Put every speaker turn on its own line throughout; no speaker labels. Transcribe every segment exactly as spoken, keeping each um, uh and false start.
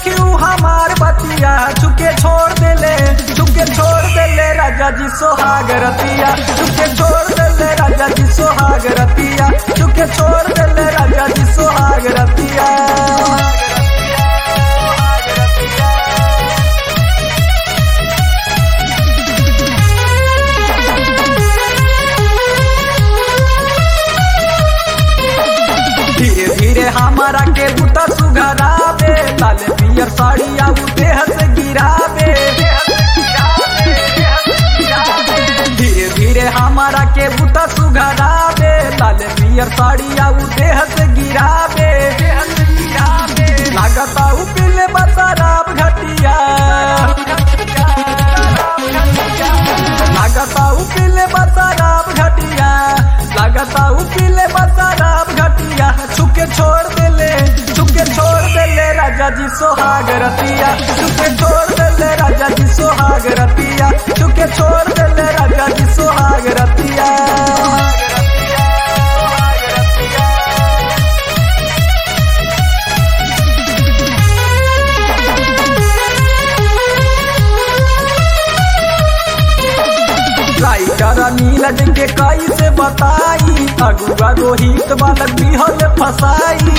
सखी ऊ हमार बतिया चुके छोड़ देले चुके छोड़ देले राजा जी सोहाग रतिया चुके छोड़ देले राजा जी सोहाग रतिया चुके छोड़ देले राजा जी सोहाग रतिया। धीरे धीरे हमारा के बुता सुघरावे लाल पियर साड़िया देह से गिरावे धीरे धीरे हमारा के बुता सुघरावे लाल पियर साड़िया देह से गिरावे लागता उ पीले बसराब घटिया लागता उ पीले बसराब घटिया लागता उ पीले बसराब घटिया चुके छोड़ देले चुके छोड़ देले राजा जी सोहाग रतिया चुके छोड़ देले राजा जी सोहाग रतिया चुके छोड़ देले राजा जी सोहाग रतिया। राइटर नीलज के कैसे बताई अगुआ रोहित बालक बिहल फसाई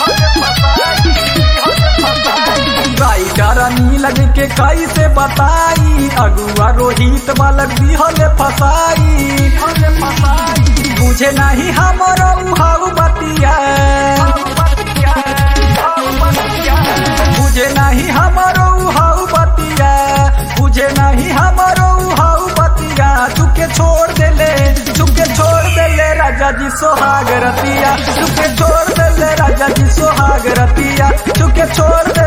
राइटर नीलज के कैसे बताई अगुआ रोहित बालक बिहल फसाई बुझे नहीं हमारा उहाऊ बतिया बुझे नहीं हमारा उहाऊ बतिया बुझे नहीं हमारा उहाऊ बतिया चुके छोड़ देले चुके छोड़ देले राजा जी सोहाग रतिया चुके छोड़ देले राजा जी सोहाग रतिया चुके छोड़ दे